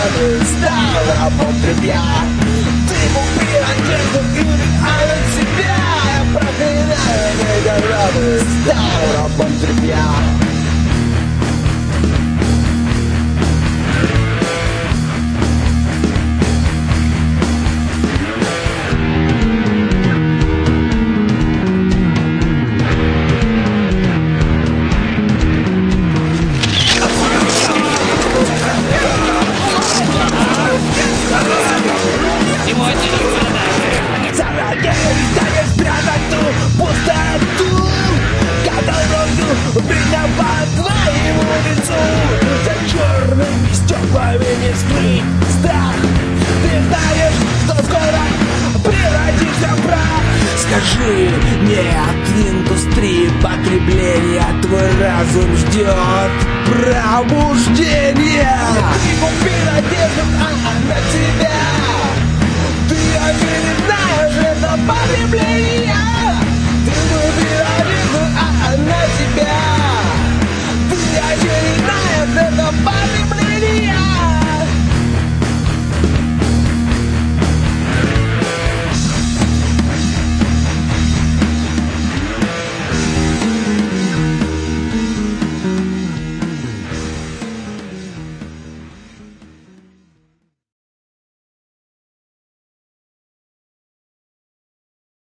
награды стал рабом тряпья. Ты купил одежду и реально себя. Я проклинаю награды стал рабом тряпья. Меня по твоему лицу за черным стеклами не спи, страх. Ты знаешь, что скоро превратишься в прах. Скажи нет индустрии потребления, твой разум ждет пробуждения. Ты купил одежду, а на тебя ты очередная жертва потребления.